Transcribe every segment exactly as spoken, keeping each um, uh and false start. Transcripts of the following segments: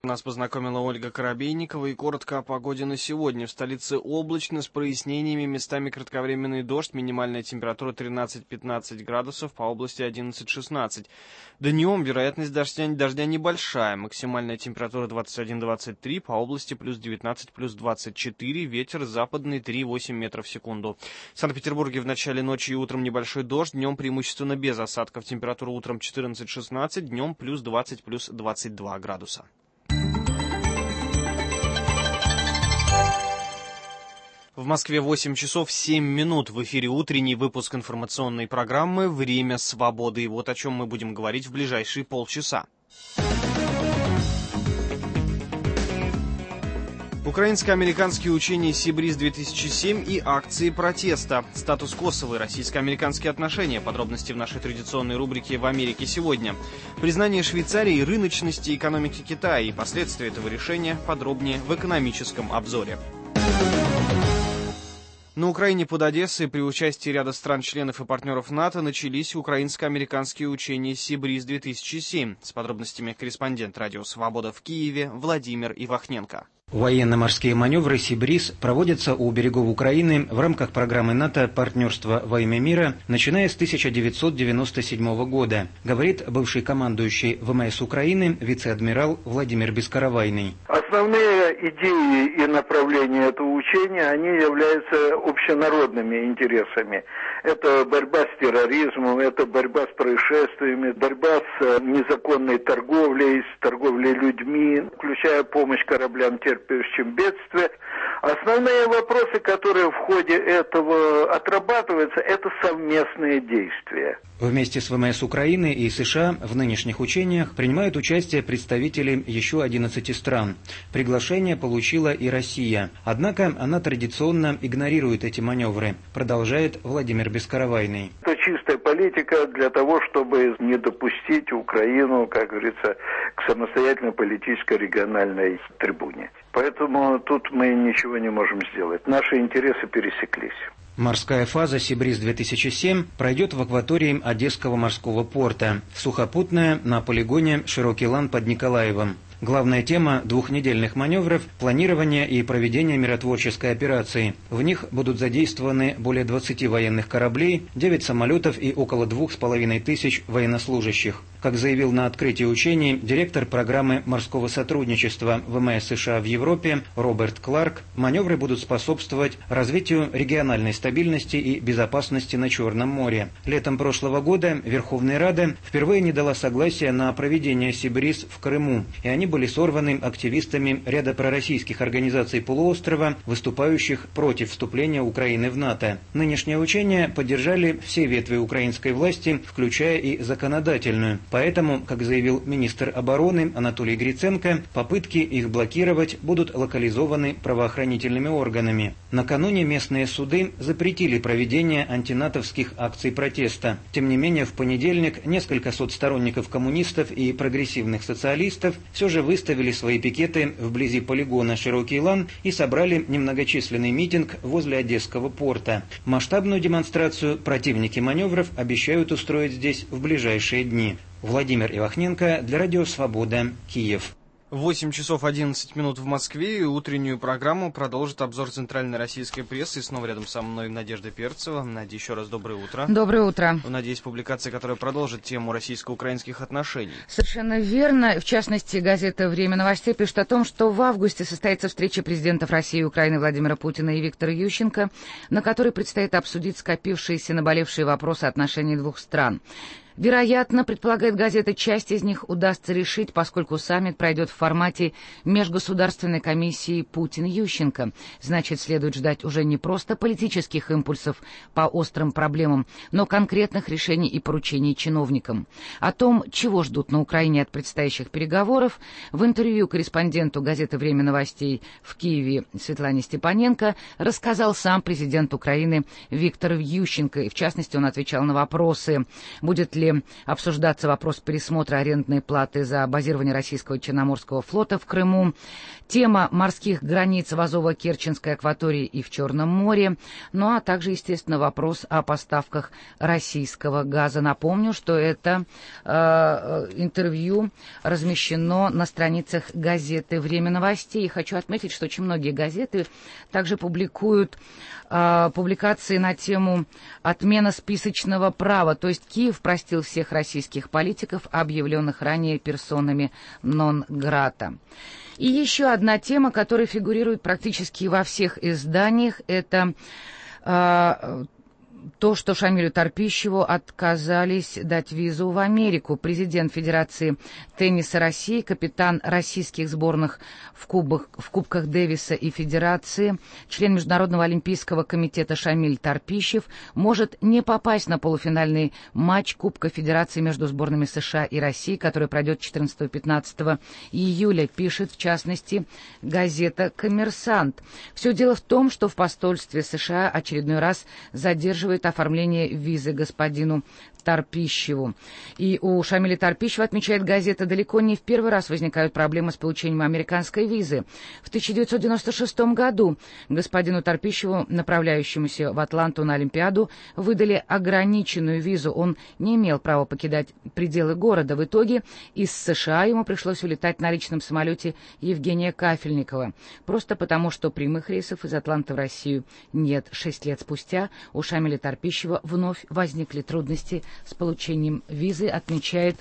Нас познакомила Ольга Коробейникова. И коротко о погоде на сегодня. В столице облачно, с прояснениями, местами кратковременный дождь, минимальная температура тринадцать-пятнадцать градусов, по области одиннадцать-шестнадцать. Днем вероятность дождя, дождя небольшая, максимальная температура двадцать один — двадцать три, по области плюс девятнадцать, плюс двадцать четыре, ветер западный три — восемь метров в секунду. В Санкт-Петербурге в начале ночи и утром небольшой дождь, днем преимущественно без осадков, температура утром четырнадцать-шестнадцать, днем плюс двадцать, плюс двадцать два градуса. В Москве восемь часов семь минут. В эфире утренний выпуск информационной программы «Время свободы». И вот о чем мы будем говорить в ближайшие полчаса. Украинско-американские учения «Сибриз-две тысячи семь» и акции протеста. Статус Косово и российско-американские отношения. Подробности в нашей традиционной рубрике «В Америке сегодня». Признание Швейцарии рыночности экономики Китая и последствия этого решения подробнее в экономическом обзоре. На Украине под Одессой при участии ряда стран-членов и партнеров НАТО начались украинско-американские учения «Сибриз-две тысячи семь». С подробностями корреспондент радио «Свобода» в Киеве Владимир Ивахненко. Военно-морские маневры «Сибриз» проводятся у берегов Украины в рамках программы НАТО «Партнерство во имя мира», начиная с тысяча девятьсот девяносто седьмого года, говорит бывший командующий ВМС Украины вице-адмирал Владимир Бескаравайный. Основные идеи и направления этого учения, они являются общенародными интересами. Это борьба с терроризмом, это борьба с происшествиями, борьба с незаконной торговлей, с торговлей людьми, включая помощь кораблям, терпящим бедствия. Основные вопросы, которые в ходе этого отрабатываются, это совместные действия. Вместе с ВМС Украины и США в нынешних учениях принимают участие представители еще одиннадцати стран. Приглашение получила и Россия. Однако она традиционно игнорирует эти маневры, продолжает Владимир Бескаравайный. Это чистая политика для того, чтобы не допустить Украину, как говорится, к самостоятельной политической региональной трибуне. Поэтому тут мы ничего не можем сделать. Наши интересы пересеклись. Морская фаза «Сибриз-две тысячи семь» пройдет в акватории Одесского морского порта, сухопутная на полигоне «Широкий лан» под Николаевом. Главная тема двухнедельных маневров – планирование и проведение миротворческой операции. В них будут задействованы более двадцати военных кораблей, девять самолетов и около двух с половиной тысяч военнослужащих. Как заявил на открытии учений директор программы морского сотрудничества ВМС США в Европе Роберт Кларк, маневры будут способствовать развитию региональной стабильности и безопасности на Черном море. Летом прошлого года Верховная Рада впервые не дала согласия на проведение «Сибриз» в Крыму, и они были сорваны активистами ряда пророссийских организаций полуострова, выступающих против вступления Украины в НАТО. Нынешнее учение поддержали все ветви украинской власти, включая и законодательную. Поэтому, как заявил министр обороны Анатолий Гриценко, попытки их блокировать будут локализованы правоохранительными органами. Накануне местные суды запретили проведение антинатовских акций протеста. Тем не менее, в понедельник несколько сот сторонников коммунистов и прогрессивных социалистов все же выставили свои пикеты вблизи полигона «Широкий лан» и собрали немногочисленный митинг возле Одесского порта. Масштабную демонстрацию противники маневров обещают устроить здесь в ближайшие дни. Владимир Ивахненко для радио «Свобода», Киев. восемь часов одиннадцать минут в Москве, и утреннюю программу продолжит обзор центральной российской прессы. И снова рядом со мной Надежда Перцева. Надя, еще раз доброе утро. Доброе утро. Надеюсь, публикация, которая продолжит тему российско-украинских отношений. Совершенно верно. В частности, газета «Время новостей» пишет о том, что в августе состоится встреча президентов России и Украины Владимира Путина и Виктора Ющенко, на которой предстоит обсудить скопившиеся наболевшие вопросы отношений двух стран. Вероятно, предполагает газета, часть из них удастся решить, поскольку саммит пройдет в формате межгосударственной комиссии Путин-Ющенко. Значит, следует ждать уже не просто политических импульсов по острым проблемам, но конкретных решений и поручений чиновникам. О том, чего ждут на Украине от предстоящих переговоров, в интервью корреспонденту газеты «Время новостей» в Киеве Светлане Степаненко рассказал сам президент Украины Виктор Ющенко. И в частности, он отвечал на вопросы, будет ли продолжали обсуждаться вопрос пересмотра арендной платы за базирование российского Черноморского флота в Крыму, тема морских границ в Азово-Керченской акватории и в Черном море, ну а также, естественно, вопрос о поставках российского газа. Напомню, что это э, интервью размещено на страницах газеты «Время новостей». И хочу отметить, что очень многие газеты также публикуют э, публикации на тему «Отмена списочного права», то есть Киев простил всех российских политиков, объявленных ранее персонами нон-грата. И еще одна тема, которая фигурирует практически во всех изданиях, это э, то, что Шамилю Торпищеву отказались дать визу в Америку. Президент Федерации тенниса России, капитан российских сборных в, кубах, в Кубках Дэвиса и Федерации, член Международного олимпийского комитета Шамиль Торпищев может не попасть на полуфинальный матч Кубка Федерации между сборными США и России, который пройдет четырнадцатого-пятнадцатого июля, пишет в частности газета «Коммерсант». Все дело в том, что в посольстве США очередной раз задерживают оформление визы господину Торпищеву. И у Шамиля Торпищева, отмечает газета, далеко не в первый раз возникают проблемы с получением американской визы. В тысяча девятьсот девяносто шестом году господину Торпищеву, направляющемуся в Атланту на Олимпиаду, выдали ограниченную визу. Он не имел права покидать пределы города. В итоге из США ему пришлось улетать на личном самолете Евгения Кафельникова. Просто потому, что прямых рейсов из Атланты в Россию нет. Шесть лет спустя у Шамиля Торпищева вновь возникли трудности с получением визы, отмечает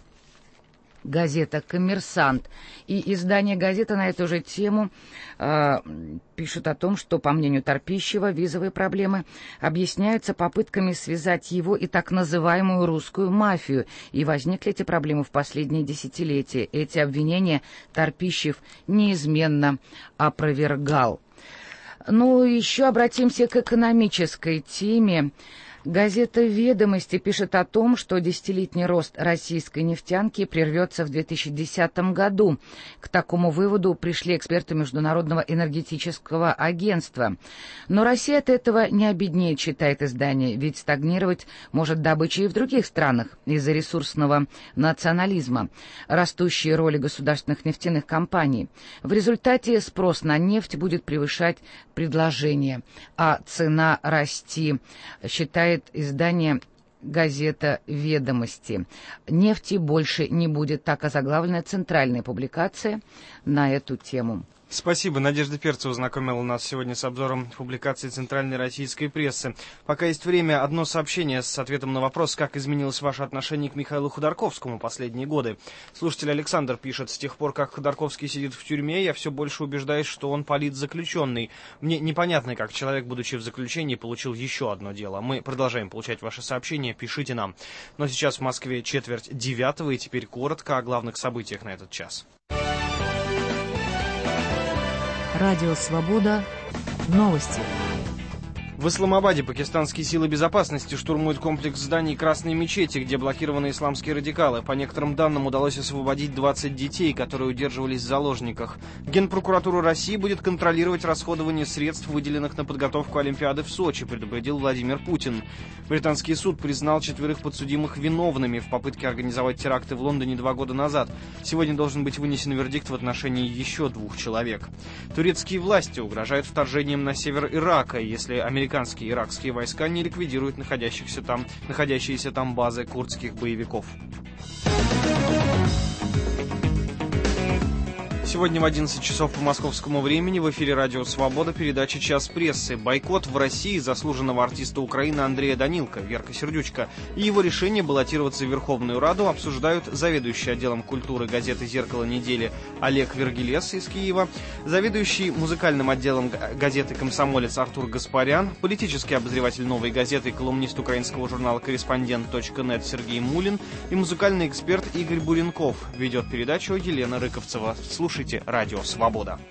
газета «Коммерсант». И издание газеты на эту же тему э, пишет о том, что, по мнению Торпищева, визовые проблемы объясняются попытками связать его и так называемую русскую мафию. И возникли эти проблемы в последние десятилетия. Эти обвинения Торпищев неизменно опровергал. Ну, еще обратимся к экономической теме. Газета «Ведомости» пишет о том, что десятилетний рост российской нефтянки прервется в две тысячи десятом году. К такому выводу пришли эксперты Международного энергетического агентства. Но Россия от этого не обеднеет, считает издание, ведь стагнировать может добыча и в других странах из-за ресурсного национализма, растущей роли государственных нефтяных компаний. В результате спрос на нефть будет превышать предложение, а цена расти, считает издание газета «Ведомости». Нефти больше не будет. Так озаглавлена центральная публикация на эту тему. Спасибо. Надежда Перцева знакомила нас сегодня с обзором публикаций центральной российской прессы. Пока есть время, одно сообщение с ответом на вопрос, как изменилось ваше отношение к Михаилу Ходорковскому последние годы. Слушатель Александр пишет: с тех пор, как Ходорковский сидит в тюрьме, я все больше убеждаюсь, что он политзаключенный. Мне непонятно, как человек, будучи в заключении, получил еще одно дело. Мы продолжаем получать ваши сообщения, пишите нам. Но сейчас в Москве четверть девятого, и теперь коротко о главных событиях на этот час. Радио «Свобода». Новости. В Исламабаде пакистанские силы безопасности штурмуют комплекс зданий Красной мечети, где блокированы исламские радикалы. По некоторым данным, удалось освободить двадцать детей, которые удерживались в заложниках. Генпрокуратура России будет контролировать расходование средств, выделенных на подготовку Олимпиады в Сочи, предупредил Владимир Путин. Британский суд признал четверых подсудимых виновными в попытке организовать теракты в Лондоне два года назад. Сегодня должен быть вынесен вердикт в отношении еще двух человек. Турецкие власти угрожают вторжением на север Ирака, если американские Американские и иракские войска не ликвидируют находящихся там, находящиеся там базы курдских боевиков. Сегодня в одиннадцать часов по московскому времени в эфире «Радио Свобода» передача «Час прессы». Бойкот в России заслуженного артиста Украины Андрея Данилко, Верка Сердючка, и его решение баллотироваться в Верховную Раду обсуждают заведующий отделом культуры газеты «Зеркало недели» Олег Вергилес из Киева, заведующий музыкальным отделом газеты «Комсомолец» Артур Гаспарян, политический обозреватель «Новой газеты» и колумнист украинского журнала «Корреспондент точка нет» Сергей Мулин и музыкальный эксперт Игорь Буренков. Ведет передачу Елена Рыковцева. Слушайте «Радио Свобода».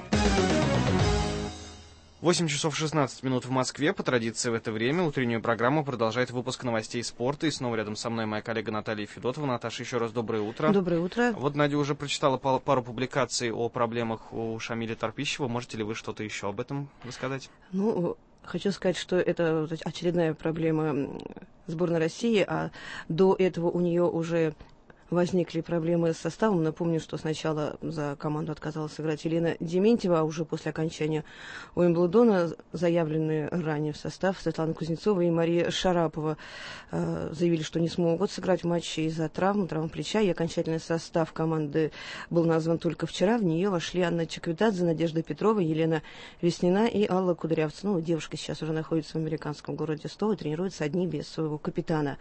восемь часов шестнадцать минут в Москве. По традиции в это время утреннюю программу продолжает выпуск новостей спорта. И снова рядом со мной моя коллега Наталья Федотова. Наташа, еще раз доброе утро. Доброе утро. Вот Надя уже прочитала пару публикаций о проблемах у Шамиля Торпищева. Можете ли вы что-то еще об этом рассказать? Ну, хочу сказать, что это очередная проблема сборной России, а до этого у нее уже возникли проблемы с составом. Напомню, что сначала за команду отказалась сыграть Елена Дементьева, а уже после окончания Уимблдона заявленные ранее в состав Светлана Кузнецова и Мария Шарапова э, заявили, что не смогут сыграть в матче из-за травм, травм плеча, и окончательный состав команды был назван только вчера. В нее вошли Анна Чаквидадзе, Надежда Петрова, Елена Веснина и Алла Кудрявцева. Ну, девушка сейчас уже находится в американском городе Стоу и тренируется одни без своего капитана.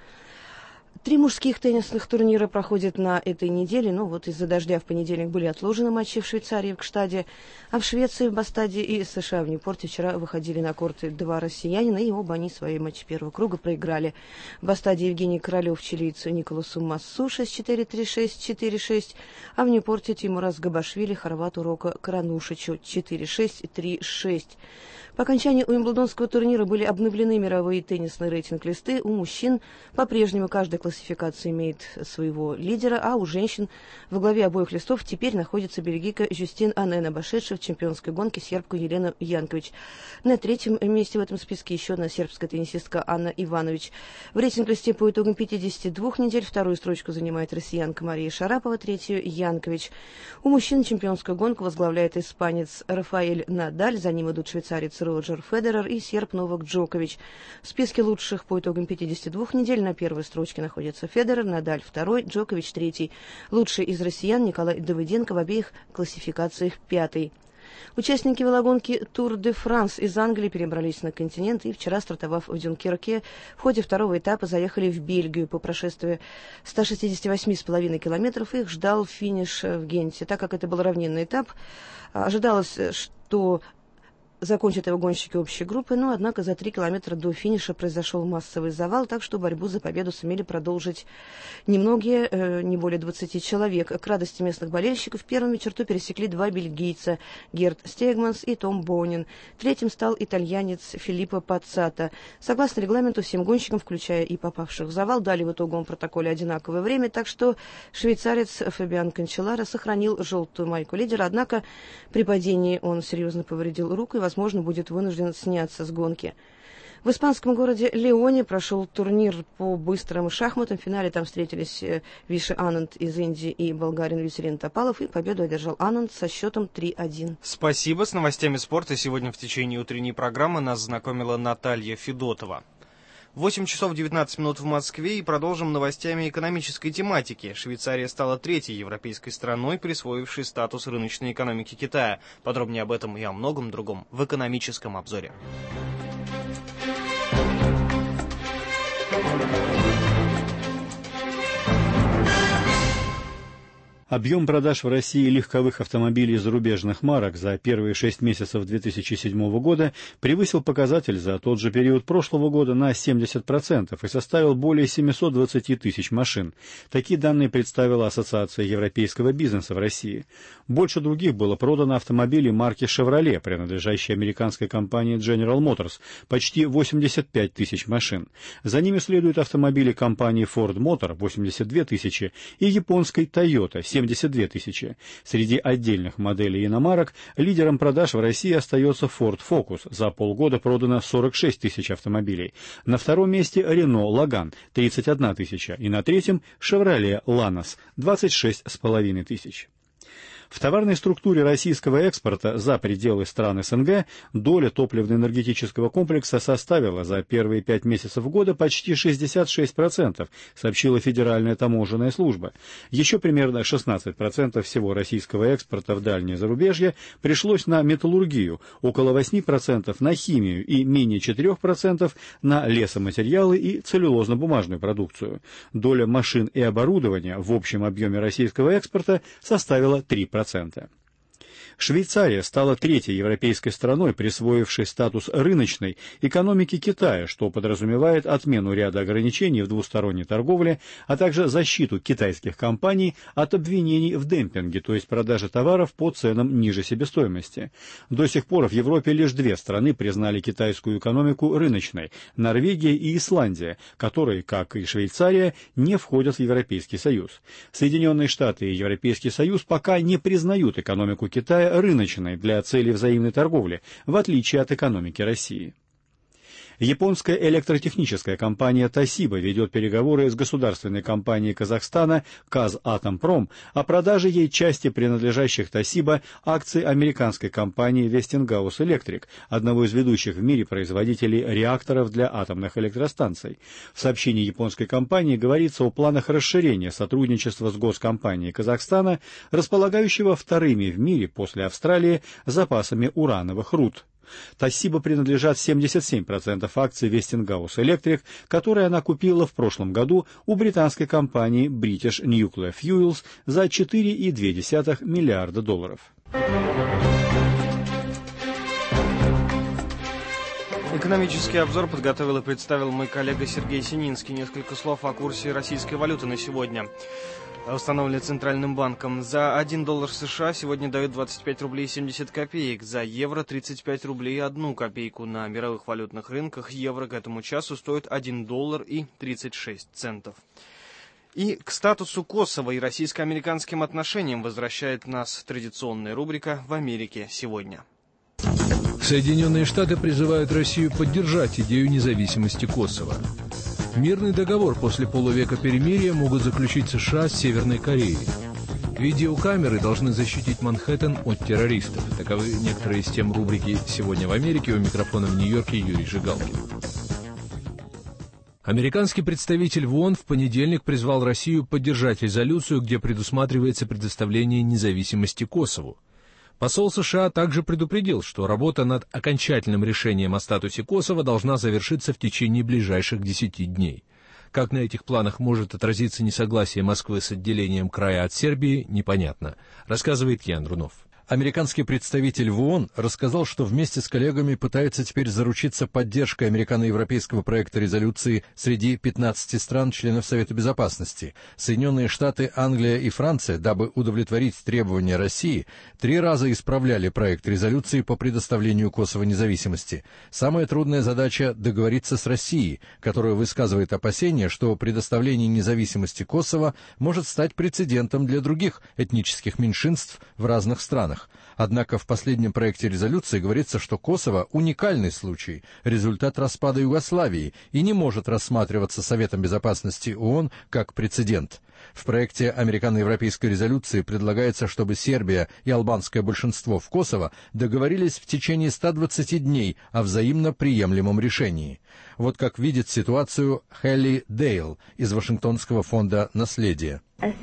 Три мужских теннисных турнира проходят на этой неделе. Ну, вот из-за дождя в понедельник были отложены матчи в Швейцарии, в Гштаде, а в Швеции, в Бастаде и США в Ньюпорте вчера выходили на корты два россиянина, и оба они свои матчи первого круга проиграли. В Бастаде Евгений Королев чилийцу Николасу Массу шесть-четыре, три-шесть, четыре-шесть, а в Ньюпорте Тимурас Габашвили хорвату Рока Кранушичу четыре-шесть, три-шесть. По окончании Уимблдонского турнира были обновлены мировые теннисные рейтинг-листы. У мужчин по-прежнему каждая классификация имеет своего лидера, а у женщин во главе обоих листов теперь находится бельгийка Жюстин Анен, обошедшая в чемпионской гонке сербку Елену Янкович. На третьем месте в этом списке еще одна сербская теннисистка Анна Иванович. В рейтинг-листе по итогам пятидесяти двух недель вторую строчку занимает россиянка Мария Шарапова, третью Янкович. У мужчин чемпионскую гонку возглавляет испанец Рафаэль Надаль, за ним идут швейцарец Роджер Федерер и серб Новак Джокович. В списке лучших по итогам пятидесяти двух недель на первой строчке находится Федерер, Надаль второй, Джокович третий. Лучший из россиян Николай Давыденко в обеих классификациях пятый. Участники велогонки Тур де Франс из Англии перебрались на континент и вчера, стартовав в Дюнкерке, в ходе второго этапа заехали в Бельгию. По прошествии ста шестидесяти восьми с половиной километров их ждал финиш в Генте. Так как это был равнинный этап, ожидалось, что закончат его гонщики общей группы, но, однако, за три километра до финиша произошел массовый завал, так что борьбу за победу сумели продолжить немногие, э, не более двадцати человек. К радости местных болельщиков первыми черту пересекли два бельгийца – Герт Стегманс и Том Бонин. Третьим стал итальянец Филиппо Паццато. Согласно регламенту, всем гонщикам, включая и попавших в завал, дали в итоговом протоколе одинаковое время, так что швейцарец Фабиан Канчеларо сохранил желтую майку лидера, однако при падении он серьезно повредил руку и, возможно, будет вынужден сняться с гонки. В испанском городе Леоне прошел турнир по быстрым шахматам. В финале там встретились Виши Ананд из Индии и болгарин Веселин Топалов, и победу одержал Ананд со счетом три-один. Спасибо. С новостями спорта сегодня в течение утренней программы нас знакомила Наталья Федотова. восемь часов девятнадцать минут в Москве, и продолжим новостями экономической тематики. Швейцария стала третьей европейской страной, присвоившей статус рыночной экономики Китая. Подробнее об этом и о многом другом в экономическом обзоре. Объем продаж в России легковых автомобилей зарубежных марок за первые шесть месяцев две тысячи седьмого года превысил показатель за тот же период прошлого года на семьдесят процентов и составил более семисот двадцати тысяч машин. Такие данные представила Ассоциация европейского бизнеса в России. Больше других было продано автомобилей марки Chevrolet, принадлежащей американской компании General Motors, почти восемьдесят пять тысяч машин. За ними следуют автомобили компании Ford Motor, восемьдесят две тысячи, и японской Toyota, семьдесят две тысячи. Среди отдельных моделей иномарок лидером продаж в России остается Ford Focus. За полгода продано сорок шесть тысяч автомобилей. На втором месте Renault Logan – тридцать одна тысяча. И на третьем Chevrolet Lanos – двадцать шесть с половиной тысяч. В товарной структуре российского экспорта за пределы стран СНГ доля топливно-энергетического комплекса составила за первые пять месяцев года почти шестьдесят шесть процентов, сообщила Федеральная таможенная служба. Еще примерно шестнадцать процентов всего российского экспорта в дальнее зарубежье пришлось на металлургию, около восемь процентов на химию и менее четыре процента на лесоматериалы и целлюлозно-бумажную продукцию. Доля машин и оборудования в общем объеме российского экспорта составила три процента. Швейцария стала третьей европейской страной, присвоившей статус рыночной экономики Китая, что подразумевает отмену ряда ограничений в двусторонней торговле, а также защиту китайских компаний от обвинений в демпинге, то есть продаже товаров по ценам ниже себестоимости. До сих пор в Европе лишь две страны признали китайскую экономику рыночной – Норвегия и Исландия, которые, как и Швейцария, не входят в Европейский Союз. Соединенные Штаты и Европейский Союз пока не признают экономику Китая рыночной для целей взаимной торговли, в отличие от экономики России. Японская электротехническая компания Toshiba ведет переговоры с государственной компанией Казахстана Казатомпром о продаже ей части принадлежащих Toshiba акций американской компании Westinghouse Electric, одного из ведущих в мире производителей реакторов для атомных электростанций. В сообщении японской компании говорится о планах расширения сотрудничества с госкомпанией Казахстана, располагающего вторыми в мире после Австралии запасами урановых руд. Toshiba принадлежат семьдесят семь процентов акций Westinghouse Electric, которые она купила в прошлом году у британской компании British Nuclear Fuels за четыре целых две десятых миллиарда долларов. Экономический обзор подготовил и представил мой коллега Сергей Сининский. Несколько слов о курсе российской валюты на сегодня. Установленный Центральным банком. За один доллар США сегодня дают двадцать пять рублей семьдесят копеек, за евро тридцать пять рублей одну копейку. На мировых валютных рынках евро к этому часу стоит один доллар и тридцать шесть центов. И к статусу Косово и российско-американским отношениям возвращает нас традиционная рубрика «В Америке сегодня». Соединенные Штаты призывают Россию поддержать идею независимости Косово. Мирный договор после полувека перемирия могут заключить США с Северной Кореей. Видеокамеры должны защитить Манхэттен от террористов. Таковы некоторые из тем рубрики «Сегодня в Америке». У микрофона в Нью-Йорке Юрий Жигалкин. Американский представитель в ООН в понедельник призвал Россию поддержать резолюцию, где предусматривается предоставление независимости Косову. Посол США также предупредил, что работа над окончательным решением о статусе Косово должна завершиться в течение ближайших десяти дней. Как на этих планах может отразиться несогласие Москвы с отделением края от Сербии, непонятно, рассказывает Ян Рунов. Американский представитель в ООН рассказал, что вместе с коллегами пытается теперь заручиться поддержкой американо-европейского проекта резолюции среди пятнадцати стран-членов Совета Безопасности. Соединенные Штаты, Англия и Франция, дабы удовлетворить требования России, три раза исправляли проект резолюции по предоставлению Косово независимости. Самая трудная задача — договориться с Россией, которая высказывает опасения, что предоставление независимости Косово может стать прецедентом для других этнических меньшинств в разных странах. Однако в последнем проекте резолюции говорится, что Косово — уникальный случай, результат распада Югославии, и не может рассматриваться Советом Безопасности ООН как прецедент. В проекте американо-европейской резолюции предлагается, чтобы Сербия и албанское большинство в Косово договорились в течение ста двадцати дней о взаимно приемлемом решении. Вот как видит ситуацию Хелли Дейл из Вашингтонского фонда «Наследие».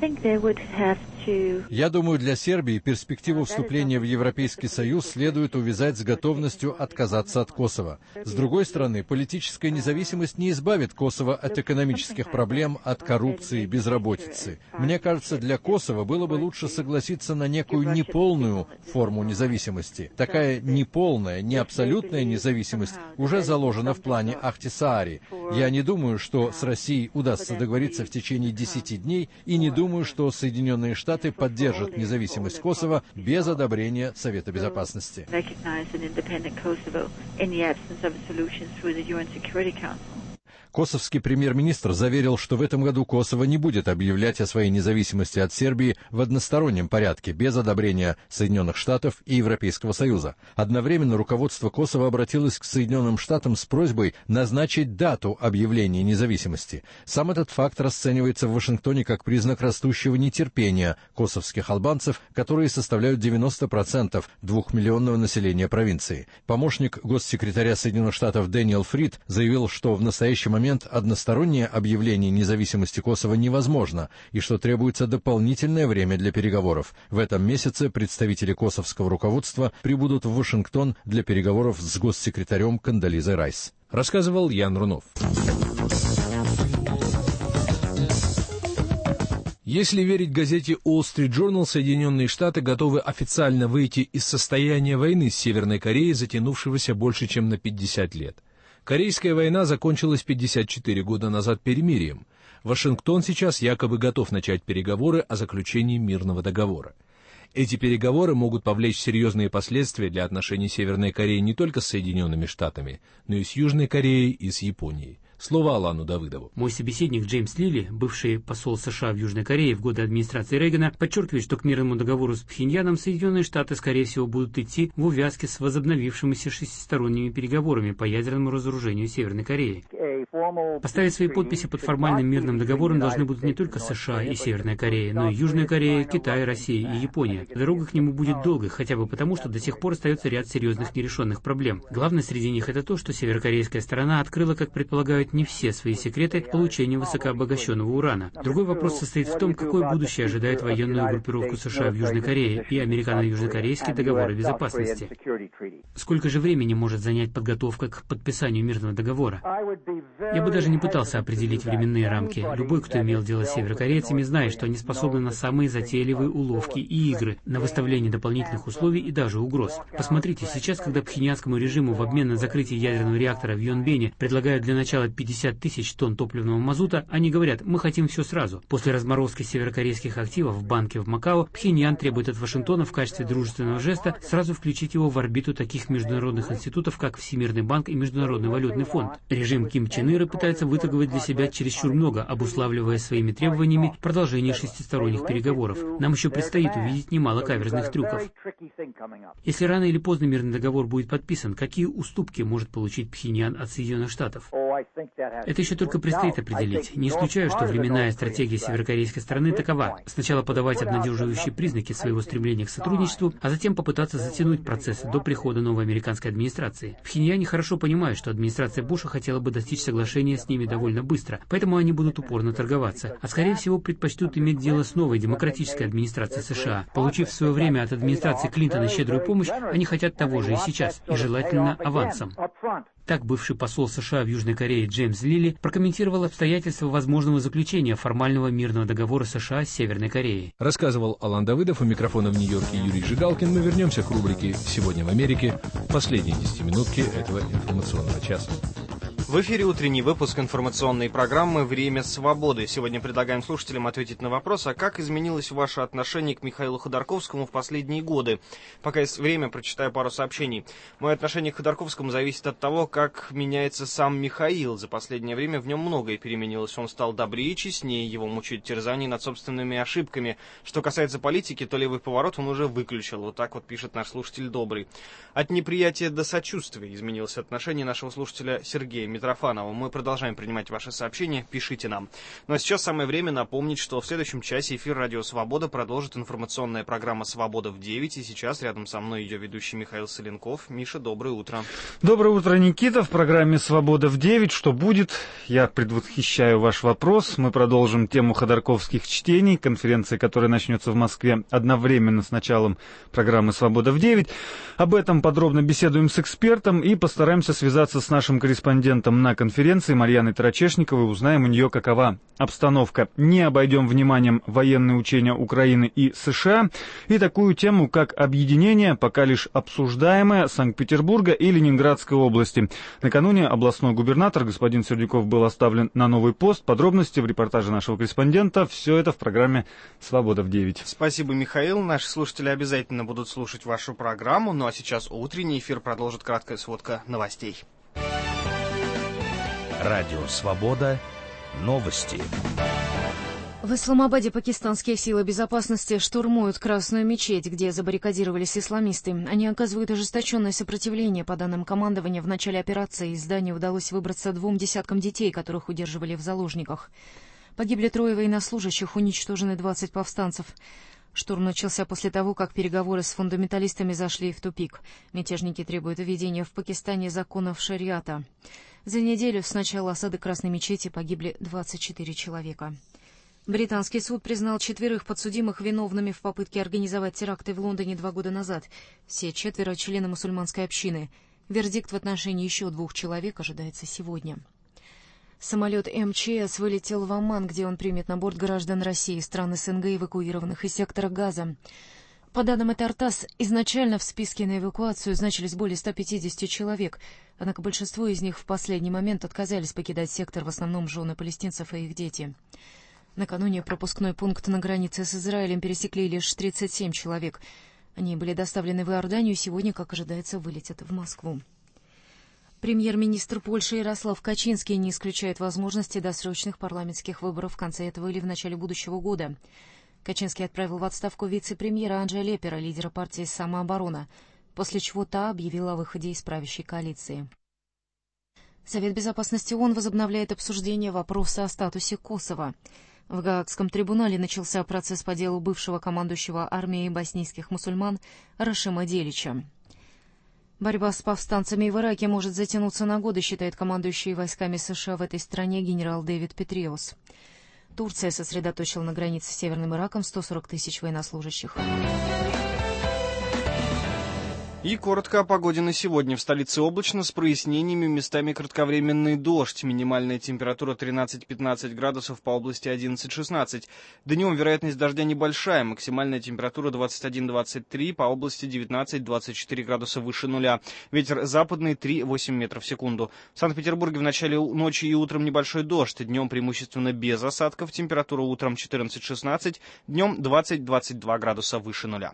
Я думаю, для Сербии перспективу вступления в Европейский Союз следует увязать с готовностью отказаться от Косово. С другой стороны, политическая независимость не избавит Косово от экономических проблем, от коррупции и безработицы. Мне кажется, для Косово было бы лучше согласиться на некую неполную форму независимости. Такая неполная, не абсолютная независимость уже заложена в плане Ахтисаари. Я не думаю, что с Россией удастся договориться в течение десяти дней, и не думаю, что Соединенные Штаты поддержат независимость Косово без одобрения Совета Безопасности. Косовский премьер-министр заверил, что в этом году Косово не будет объявлять о своей независимости от Сербии в одностороннем порядке, без одобрения Соединенных Штатов и Европейского Союза. Одновременно руководство Косово обратилось к Соединенным Штатам с просьбой назначить дату объявления независимости. Сам этот факт расценивается в Вашингтоне как признак растущего нетерпения косовских албанцев, которые составляют девяносто процентов двухмиллионного населения провинции. Помощник госсекретаря Соединенных Штатов Дэниел Фрид заявил, что в настоящий момент одностороннее объявление независимости Косово невозможно и что требуется дополнительное время для переговоров. В этом месяце представители косовского руководства прибудут в Вашингтон для переговоров с госсекретарем Кондолизой Райс. Рассказывал Ян Рунов. Если верить газете Wall Street Journal, Соединенные Штаты готовы официально выйти из состояния войны с Северной Кореей, затянувшегося больше, чем на пятьдесят лет. Корейская война закончилась пятьдесят четыре года назад перемирием. Вашингтон сейчас якобы готов начать переговоры о заключении мирного договора. Эти переговоры могут повлечь серьезные последствия для отношений Северной Кореи не только с Соединенными Штатами, но и с Южной Кореей и с Японией. Слово Алану Давыдову. Мой собеседник Джеймс Лилли, бывший посол США в Южной Корее в годы администрации Рейгана, подчеркивает, что к мирному договору с Пхеньяном Соединенные Штаты, скорее всего, будут идти в увязке с возобновившимися шестисторонними переговорами по ядерному разоружению Северной Кореи. Поставить свои подписи под формальным мирным договором должны будут не только США и Северная Корея, но и Южная Корея, Китай, Россия и Япония. Дорога к нему будет долгой, хотя бы потому, что до сих пор остается ряд серьезных нерешенных проблем. Главное среди них это то, что северокорейская сторона открыла, как предполагают, не все свои секреты получения высокообогащенного урана. Другой вопрос состоит в том, какое будущее ожидает военную группировку США в Южной Корее и американо-южнокорейский договор о безопасности. Сколько же времени может занять подготовка к подписанию мирного договора? Я бы даже не пытался определить временные рамки. Любой, кто имел дело с северокорейцами, знает, что они способны на самые затейливые уловки и игры, на выставление дополнительных условий и даже угроз. Посмотрите, сейчас, когда пхеньянскому режиму в обмен на закрытие ядерного реактора в Йонбене предлагают для начала пятьдесят тысяч тонн топливного мазута, они говорят: мы хотим все сразу. После разморозки северокорейских активов в банке в Макао, Пхеньян требует от Вашингтона в качестве дружественного жеста сразу включить его в орбиту таких международных институтов, как Всемирный банк и Международный валютный фонд. Режим Ким Чен Ира пытается выторговать для себя чересчур много, обуславливая своими требованиями продолжение шестисторонних переговоров. Нам еще предстоит увидеть немало каверзных трюков. Если рано или поздно мирный договор будет подписан, какие уступки может получить Пхеньян от Соединенных Штатов? Это еще только предстоит определить. Не исключаю, что временная стратегия северокорейской стороны такова: сначала подавать обнадеживающие признаки своего стремления к сотрудничеству, а затем попытаться затянуть процесс до прихода новой американской администрации. В Пхеньяне хорошо понимают, что администрация Буша хотела бы достичь соглашения с ними довольно быстро, поэтому они будут упорно торговаться, а скорее всего предпочтут иметь дело с новой демократической администрацией США. Получив в свое время от администрации Клинтона щедрую помощь, они хотят того же и сейчас, и желательно авансом. Так бывший посол США в Южной Корее Джеймс Лилли прокомментировал обстоятельства возможного заключения формального мирного договора США с Северной Кореей. Рассказывал Алан Давыдов, у микрофона в Нью-Йорке Юрий Жигалкин. Мы вернемся к рубрике «Сегодня в Америке», последние десятиминутки этого информационного часа. В эфире утренний выпуск информационной программы «Время свободы». Сегодня предлагаем слушателям ответить на вопрос, а как изменилось ваше отношение к Михаилу Ходорковскому в последние годы? Пока есть время, прочитаю пару сообщений. Мое отношение к Ходорковскому зависит от того, как меняется сам Михаил. За последнее время в нем многое переменилось. Он стал добрее и честнее, его мучают терзания над собственными ошибками. Что касается политики, то левый поворот он уже выключил. Вот так вот пишет наш слушатель Добрый. От неприятия до сочувствия изменилось отношение нашего слушателя Сергея Митрофанова. Мы продолжаем принимать ваши сообщения, пишите нам. Ну а сейчас самое время напомнить, что в следующем часе эфир «Радио Свобода» продолжит информационная программа «Свобода в девять». И сейчас рядом со мной ее ведущий Михаил Соленков. Миша, доброе утро. Доброе утро, Никита. В программе «Свобода в девять». Что будет? Я предвосхищаю ваш вопрос. Мы продолжим тему ходорковских чтений, конференции, которая начнется в Москве одновременно с началом программы «Свобода в девять». Об этом подробно беседуем с экспертом и постараемся связаться с нашим корреспондентом на конференции Марьяной Тарачешниковой, узнаем у нее, какова обстановка. Не обойдем вниманием военные учения Украины и США и такую тему, как объединение, пока лишь обсуждаемое, Санкт-Петербурга и Ленинградской области. Накануне областной губернатор господин Сердюков был оставлен на новый пост. Подробности в репортаже нашего корреспондента. Все это в программе «Свобода в девять». Спасибо, Михаил. Наши слушатели обязательно будут слушать вашу программу. Ну а сейчас утренний эфир продолжит краткая сводка новостей. Радио «Свобода». Новости. В Исламабаде пакистанские силы безопасности штурмуют Красную мечеть, где забаррикадировались исламисты. Они оказывают ожесточенное сопротивление. По данным командования, в начале операции из здания удалось выбраться двум десяткам детей, которых удерживали в заложниках. Погибли трое военнослужащих, уничтожены двадцать повстанцев. Штурм начался после того, как переговоры с фундаменталистами зашли в тупик. Мятежники требуют введения в Пакистане законов шариата. За неделю с начала осады Красной мечети погибли двадцать четыре человека. Британский суд признал четверых подсудимых виновными в попытке организовать теракты в Лондоне два года назад. Все четверо — члены мусульманской общины. Вердикт в отношении еще двух человек ожидается сегодня. Самолет эм че эс вылетел в Оман, где он примет на борт граждан России, стран СНГ, эвакуированных из сектора Газа. По данным ТАРТАСС, изначально в списке на эвакуацию значились более ста пятидесяти человек, однако большинство из них в последний момент отказались покидать сектор, в основном жены палестинцев и их дети. Накануне пропускной пункт на границе с Израилем пересекли лишь тридцать семь человек. Они были доставлены в Иорданию и сегодня, как ожидается, вылетят в Москву. Премьер-министр Польши Ярослав Качинский не исключает возможности досрочных парламентских выборов в конце этого или в начале будущего года. Качинский отправил в отставку вице-премьера Анджея Лепера, лидера партии «Самооборона», после чего та объявила о выходе из правящей коалиции. Совет безопасности ООН возобновляет обсуждение вопроса о статусе Косово. В Гаагском трибунале начался процесс по делу бывшего командующего армией боснийских мусульман Рашима Делича. Борьба с повстанцами в Ираке может затянуться на годы, считает командующий войсками США в этой стране генерал Дэвид Петреус. Турция сосредоточила на границе с Северным Ираком сто сорок тысяч военнослужащих. И коротко о погоде на сегодня. В столице облачно, с прояснениями, местами кратковременный дождь. Минимальная температура тринадцать-пятнадцать градусов, по области одиннадцать-шестнадцать. Днем вероятность дождя небольшая. Максимальная температура двадцать один - двадцать три, по области девятнадцать - двадцать четыре градуса выше нуля. Ветер западный три - восемь метров в секунду. В Санкт-Петербурге в начале ночи и утром небольшой дождь. Днем преимущественно без осадков. Температура утром четырнадцать-шестнадцать, днем двадцать - двадцать два градуса выше нуля.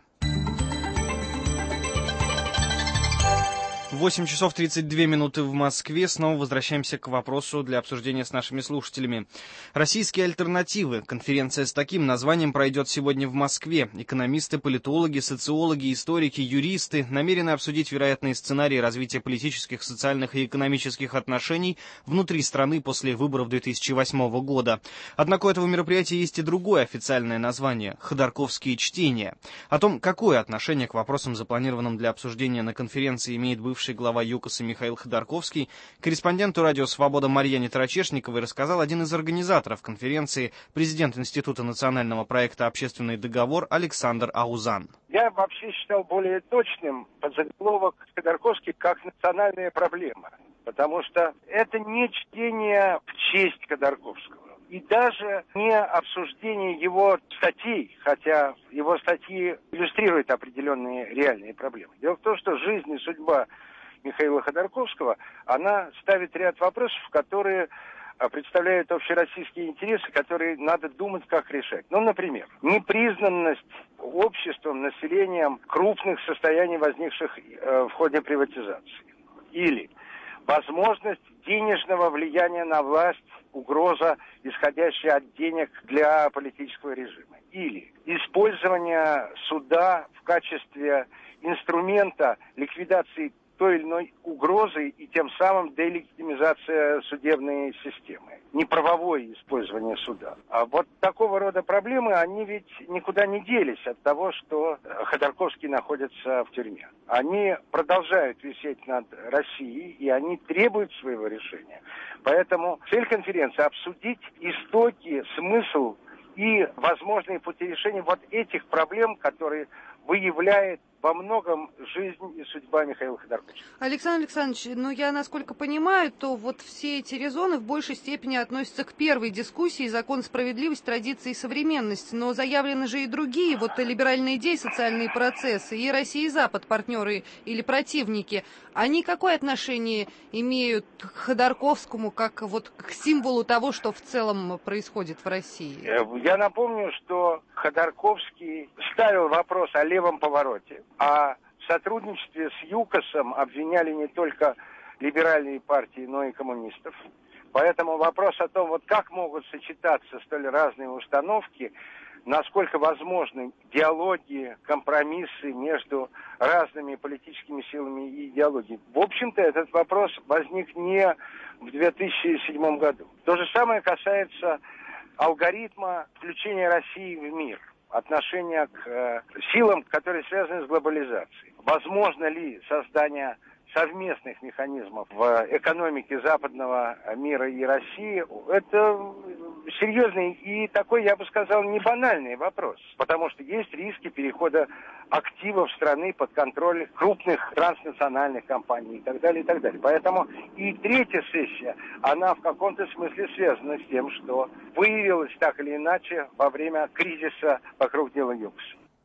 восемь часов тридцать две минуты в Москве. Снова возвращаемся к вопросу для обсуждения с нашими слушателями. Российские альтернативы. Конференция с таким названием пройдет сегодня в Москве. Экономисты, политологи, социологи, историки, юристы намерены обсудить вероятные сценарии развития политических, социальных и экономических отношений внутри страны после выборов две тысячи восьмого года. Однако у этого мероприятия есть и другое официальное название – «Ходорковские чтения». О том, какое отношение к вопросам, запланированным для обсуждения на конференции, имеет бывший глава ЮКОСа Михаил Ходорковский, корреспонденту радио «Свобода» Марьяне Тарачешниковой рассказал один из организаторов конференции, президент Института национального проекта «Общественный договор» Александр Аузан. Я вообще считал более точным подзаголовок Ходорковский как национальная проблема, потому что это не чтение в честь Ходорковского. И даже не обсуждение его статей, хотя его статьи иллюстрируют определенные реальные проблемы. Дело в том, что жизнь и судьба Михаила Ходорковского, она ставит ряд вопросов, которые представляют общероссийские интересы, которые надо думать, как решать. Ну, например, непризнанность обществом, населением крупных состояний, возникших э, в ходе приватизации. Или возможность денежного влияния на власть, угроза, исходящая от денег для политического режима. Или использование суда в качестве инструмента ликвидации той или иной угрозы и тем самым делегитимизация судебной системы. Неправовое использование суда. А вот такого рода проблемы, они ведь никуда не делись от того, что Ходорковский находится в тюрьме. Они продолжают висеть над Россией, и они требуют своего решения. Поэтому цель конференции – обсудить истоки, смысл и возможные пути решения вот этих проблем, которые выявляет во многом жизнь и судьба Михаила Ходорковского. Александр Александрович, ну я насколько понимаю, то вот все эти резоны в большей степени относятся к первой дискуссии «Закон, справедливость, традиции и современность». Но заявлены же и другие, вот либеральные идеи, социальные процессы, и Россия, и Запад, партнеры или противники. Они какое отношение имеют к Ходорковскому, как вот к символу того, что в целом происходит в России? Я напомню, что Ходорковский ставил вопрос о левом повороте. А в сотрудничестве с ЮКОСом обвиняли не только либеральные партии, но и коммунистов. Поэтому вопрос о том, вот как могут сочетаться столь разные установки, насколько возможны диалоги, компромиссы между разными политическими силами и идеологией. В общем-то, этот вопрос возник не в две тысячи седьмом году. То же самое касается алгоритма включения России в мир. Отношение к э, силам, которые связаны с глобализацией. Возможно ли создание совместных механизмов в экономике западного мира и России? Это серьезный и такой, я бы сказал, не банальный вопрос. Потому что есть риски перехода активов страны под контроль крупных транснациональных компаний и так далее, и так далее. Поэтому и третья сессия, она в каком-то смысле связана с тем, что выявилось так или иначе во время кризиса вокруг дела ЮКОСа.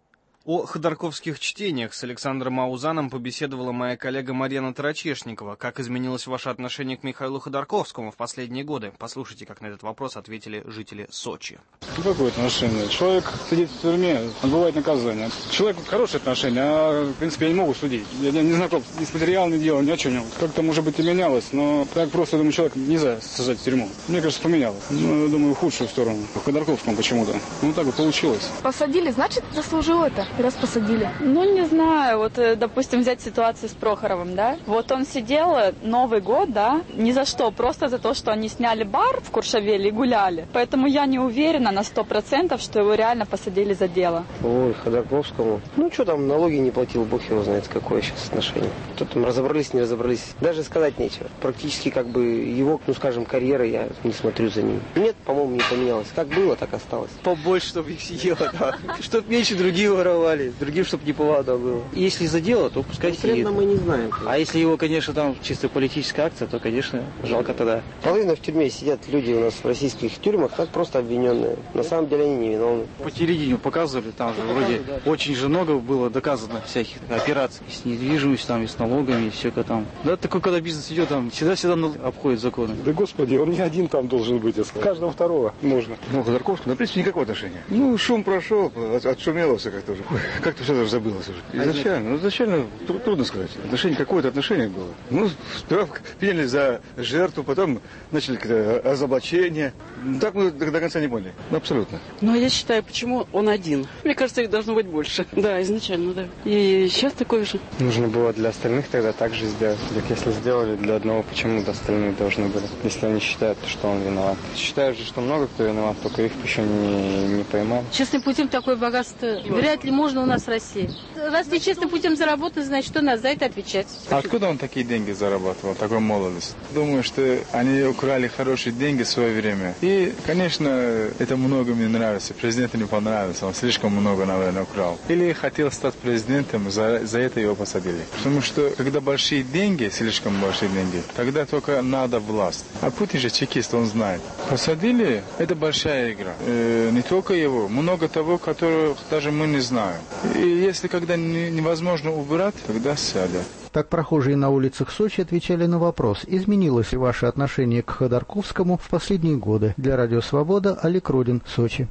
О ходорковских чтениях с Александром Маузаном побеседовала моя коллега Марьяна Тарачешникова. Как изменилось ваше отношение к Михаилу Ходорковскому в последние годы? Послушайте, как на этот вопрос ответили жители Сочи. Какое отношение? Человек сидит в тюрьме, отбывает наказание. Человеку хорошее отношение, а в принципе я не могу судить. Я не знаком ни с материалом, ни делом, ни о чем. Как-то, может быть, и менялось, но так просто, думаю, человек нельзя сажать в тюрьму. Мне кажется, поменялось. Ну, я думаю, в худшую сторону. В Ходорковском почему-то. Ну, так вот получилось. Посадили, значит, заслужил это. Раз посадили. Ну, не знаю. Вот, допустим, взять ситуацию с Прохоровым, да? Вот он сидел Новый год, да? Ни за что. Просто за то, что они сняли бар в Куршавеле и гуляли. Поэтому я не уверена на сто процентов, что его реально посадили за дело. Ой, Ходорковскому. Ну, что там, налоги не платил, бог его знает, какое сейчас отношение. Кто там, разобрались, не разобрались. Даже сказать нечего. Практически, как бы, его, ну, скажем, карьера, я не смотрю за ним. Нет, по-моему, не поменялось. Как было, так осталось. Побольше, чтобы их сидело, да. Чтоб меньше другие воровали. Другим, чтобы не повадно было. Если за дело, то пускай сидит. мы не знаем. А если его, конечно, там чисто политическая акция, то, конечно, жалко тогда. Половина в тюрьме сидят люди у нас в российских тюрьмах, так просто обвиненные. На самом деле они невиновны. По телевидению показывали, там же вроде да, да. очень же много было доказано всяких операций. С недвижимостью, там, и с налогами, и все как там. Да, такой, когда бизнес идет, там всегда-всегда обходит законы. Да, господи, он не один там должен быть. Каждого второго можно. Ну, Ходорковскому, в принципе, никакого отношения. Ну, шум прошел, отшумело все как-то уже. Как-то все даже забылось уже. Изначально, ну, изначально трудно сказать. Отношение, какое-то отношение было. Ну, сперва приняли за жертву, потом начали какое-то разоблачение. Так мы до, до конца не поняли. Ну, абсолютно. Ну, я считаю, почему он один. Мне кажется, их должно быть больше. Да, изначально, да. И сейчас такое же. Нужно было для остальных тогда так же сделать. Так если сделали для одного, почему для остальных должны были? Если они считают, что он виноват. Считают же, что много кто виноват, только их еще не, не поймал. Честным путем такое богатство вряд ли можно у нас в России. Раз ты честным путем заработал, значит, что надо за это отвечать. А откуда он такие деньги зарабатывал, такой молодость? Думаю, что они украли хорошие деньги в свое время. И, конечно, это много мне нравится. Президенту не понравилось, он слишком много, наверное, украл. Или хотел стать президентом, за, за это его посадили. Потому что, когда большие деньги, слишком большие деньги, тогда только надо власть. А Путин же чекист, он знает. Посадили, это большая игра. Э, не только его, много того, которого даже мы не знаем. И если когда не, невозможно убрать, тогда сядет. Так прохожие на улицах Сочи отвечали на вопрос, изменилось ли ваше отношение к Ходорковскому в последние годы. Для Радио Свобода Олег Родин, Сочи.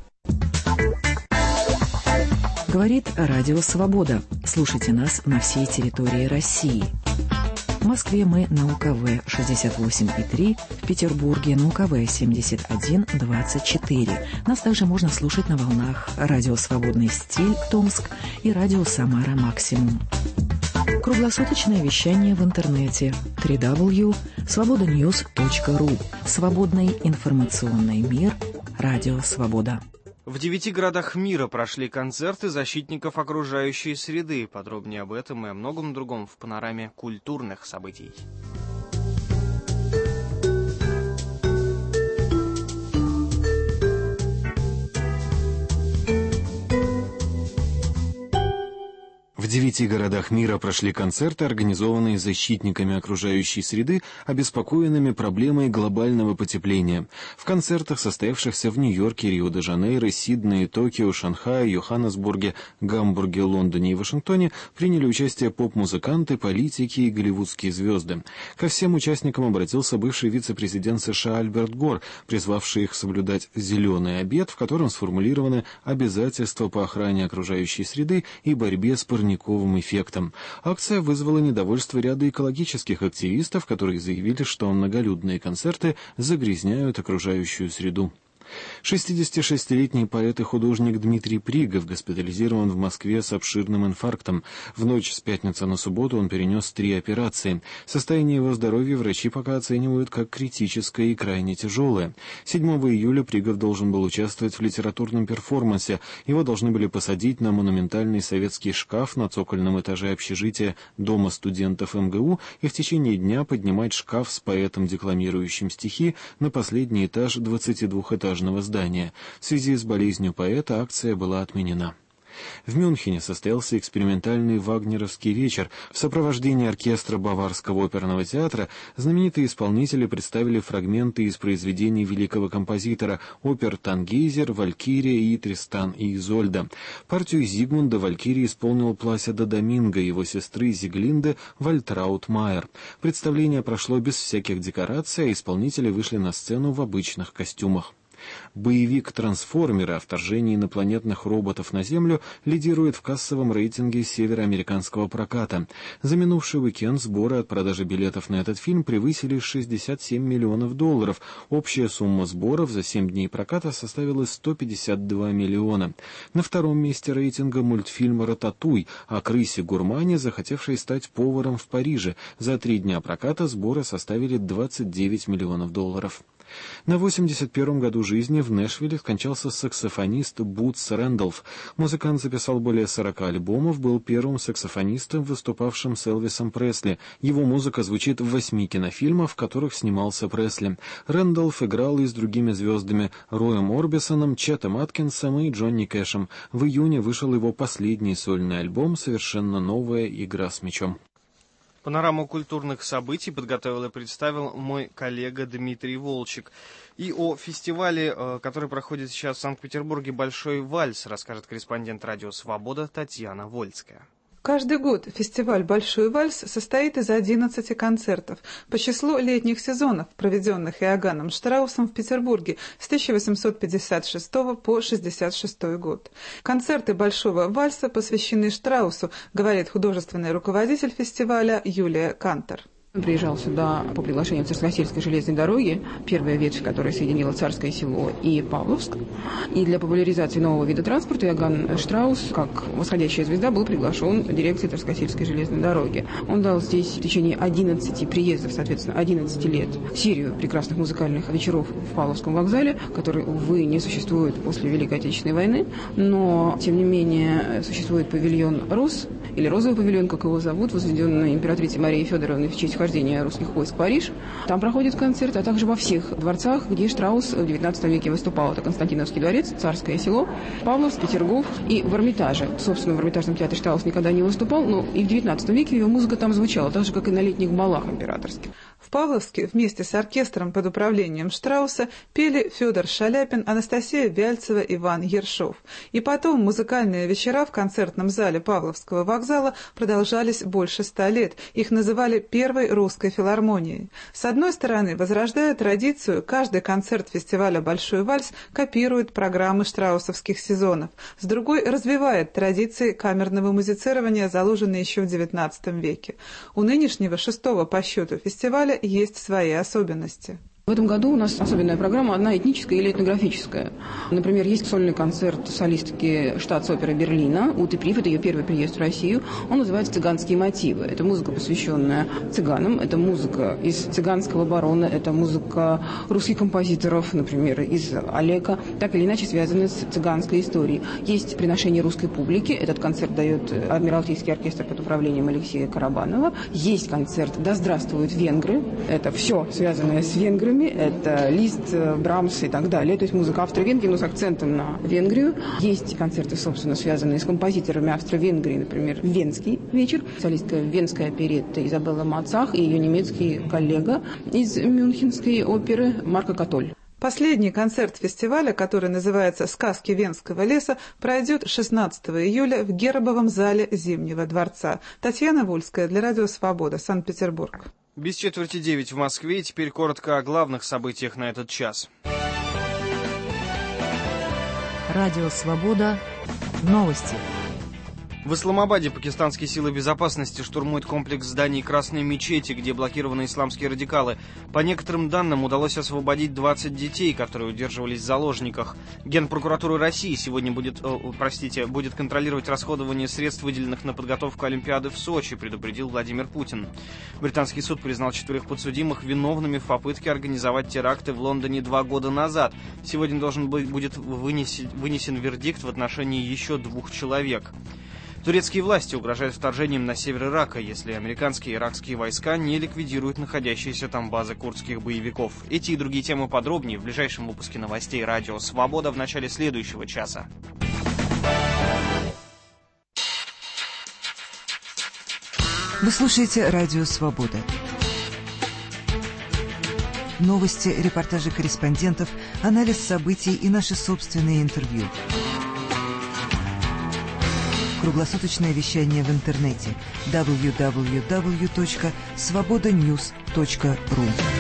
Говорит Радио Свобода. Слушайте нас на всей территории России. В Москве мы на У Ка В шестьдесят восемь и три, в Петербурге на У Ка В семьдесят один двадцать четыре. Нас также можно слушать на волнах Радио Свободный стиль Томск и Радио Самара Максимум. Круглосуточное вещание в интернете дабл ю дабл ю дабл ю точка свобода ньюс точка ру. Свободный информационный мир. Радио Свобода. В девяти городах мира прошли концерты защитников окружающей среды. Подробнее об этом и о многом другом в панораме культурных событий. В девяти городах мира прошли концерты, организованные защитниками окружающей среды, обеспокоенными проблемой глобального потепления. В концертах, состоявшихся в Нью-Йорке, Рио-де-Жанейро, Сиднее, Токио, Шанхае, Йоханнесбурге, Гамбурге, Лондоне и Вашингтоне, приняли участие поп-музыканты, политики и голливудские звезды. Ко всем участникам обратился бывший вице-президент США Альберт Гор, призвавший их соблюдать «зеленый обет», в котором сформулированы обязательства по охране окружающей среды и борьбе с парниковым эффектом. Акция вызвала недовольство ряда экологических активистов, которые заявили, что многолюдные концерты загрязняют окружающую среду. шестидесятишестилетний поэт и художник Дмитрий Пригов госпитализирован в Москве с обширным инфарктом. В ночь с пятницы на субботу он перенес три операции. Состояние его здоровья врачи пока оценивают как критическое и крайне тяжелое. седьмого июля Пригов должен был участвовать в литературном перформансе. Его должны были посадить на монументальный советский шкаф на цокольном этаже общежития Дома студентов Эм Гэ У и в течение дня поднимать шкаф с поэтом, декламирующим стихи, на последний этаж двадцатидвухэтажного здания. В связи с болезнью поэта акция была отменена. В Мюнхене состоялся экспериментальный вагнеровский вечер. В сопровождении оркестра Баварского оперного театра знаменитые исполнители представили фрагменты из произведений великого композитора опер «Тангейзер», «Валькирия» и «Тристан и Изольда». Партию Зигмунда Валькирии исполнил Пласидо Доминго, его сестры Зиглинды Вальтраут-Майер. Представление прошло без всяких декораций, а исполнители вышли на сцену в обычных костюмах. Боевик «Трансформеры» о вторжении инопланетных роботов на Землю лидирует в кассовом рейтинге североамериканского проката. За минувший уикенд сборы от продажи билетов на этот фильм превысили шестьдесят семь миллионов долларов. Общая сумма сборов за семь дней проката составила сто пятьдесят два миллиона. На втором месте рейтинга мультфильм «Рататуй» о крысе-гурмане, захотевшей стать поваром в Париже. За три дня проката сборы составили двадцать девять миллионов долларов. На восемьдесят первом году жизни в Нэшвилле скончался саксофонист Бутс Рэндолф. Музыкант записал более сорока альбомов, был первым саксофонистом, выступавшим с Элвисом Пресли. Его музыка звучит в восьми кинофильмах, в которых снимался Пресли. Рэндолф играл и с другими звездами Роем Орбисоном, Четом Аткинсом и Джонни Кэшем. В июне вышел его последний сольный альбом «Совершенно новая игра с мячом». Панораму культурных событий подготовил и представил мой коллега Дмитрий Волчек. И о фестивале, который проходит сейчас в Санкт-Петербурге, «Большой вальс», расскажет корреспондент радио «Свобода» Татьяна Вольская. Каждый год фестиваль «Большой вальс» состоит из одиннадцати концертов по числу летних сезонов, проведенных Иоганном Штраусом в Петербурге с тысяча восемьсот пятьдесят шестого по шестьдесят шестой год. Концерты «Большого вальса» посвящены Штраусу, говорит художественный руководитель фестиваля Юлия Кантор. Он приезжал сюда по приглашению Царскосельской железной дороги, первая ветвь, которая соединила Царское село и Павловск. И для популяризации нового вида транспорта Иоганн Штраус, как восходящая звезда, был приглашен дирекцией Царскосельской железной дороги. Он дал здесь в течение одиннадцати приездов, соответственно, одиннадцати лет, серию прекрасных музыкальных вечеров в Павловском вокзале, который, увы, не существует после Великой Отечественной войны, но, тем не менее, существует павильон «Рос», или «Розовый павильон», как его зовут, возведенный императрицей Марией Федоровной в честь вхождения русских войск в Париж. Там проходит концерт, а также во всех дворцах, где Штраус в девятнадцатом веке выступал. Это Константиновский дворец, Царское село, Павловск, Петергоф и в Эрмитаже. Собственно, в Эрмитажном театре Штраус никогда не выступал, но и в девятнадцатом веке ее музыка там звучала, так же, как и на летних балах императорских. В Павловске вместе с оркестром под управлением Штрауса пели Федор Шаляпин, Анастасия Вяльцева, Иван Ершов. И потом музыкальные вечера в концертном зале Павловского вокзала продолжались больше ста лет. Их называли первой русской филармонией. С одной стороны, возрождая традицию, каждый концерт фестиваля «Большой вальс» копирует программы штраусовских сезонов. С другой, развивает традиции камерного музицирования, заложенные еще в девятнадцатом веке. У нынешнего шестого по счету фестиваля есть свои особенности. В этом году у нас особенная программа, одна этническая или этнографическая. Например, есть сольный концерт солистки штатс-оперы Берлина, Уты Приф, это ее первый приезд в Россию. Он называется «Цыганские мотивы». Это музыка, посвященная цыганам, это музыка из «Цыганского барона», это музыка русских композиторов, например, из Олега, так или иначе связанная с цыганской историей. Есть приношение русской публики, этот концерт дает Адмиралтейский оркестр под управлением Алексея Карабанова. Есть концерт «Да здравствуют венгры», это все связанное с венграми. Это Лист, Брамс и так далее. То есть музыка Австро-Венгрии, но с акцентом на Венгрию. Есть концерты, собственно, связанные с композиторами Австро-Венгрии, например, «Венский вечер». Солистка венской оперетты Изабелла Мацах и ее немецкий коллега из Мюнхенской оперы Марко Католь. Последний концерт фестиваля, который называется «Сказки Венского леса», пройдет шестнадцатого июля в Гербовом зале Зимнего дворца. Татьяна Вольская для радио «Свобода», Санкт-Петербург. Без четверти девять в Москве, и теперь коротко о главных событиях на этот час. Радио «Свобода». Новости. В Исламабаде пакистанские силы безопасности штурмуют комплекс зданий Красной мечети, где блокированы исламские радикалы. По некоторым данным, удалось освободить двадцать детей, которые удерживались в заложниках. Генпрокуратура России сегодня будет, о, простите, будет контролировать расходование средств, выделенных на подготовку Олимпиады в Сочи, предупредил Владимир Путин. Британский суд признал четверых подсудимых виновными в попытке организовать теракты в Лондоне два года назад. Сегодня должен быть, будет вынесен, вынесен вердикт в отношении еще двух человек. Турецкие власти угрожают вторжением на север Ирака, если американские и иракские войска не ликвидируют находящиеся там базы курдских боевиков. Эти и другие темы подробнее в ближайшем выпуске новостей «Радио Свобода» в начале следующего часа. Вы слушаете «Радио Свобода». Новости, репортажи корреспондентов, анализ событий и наши собственные интервью. Круглосуточное вещание в интернете дабл ю дабл ю дабл ю точка свобода ньюс точка ру.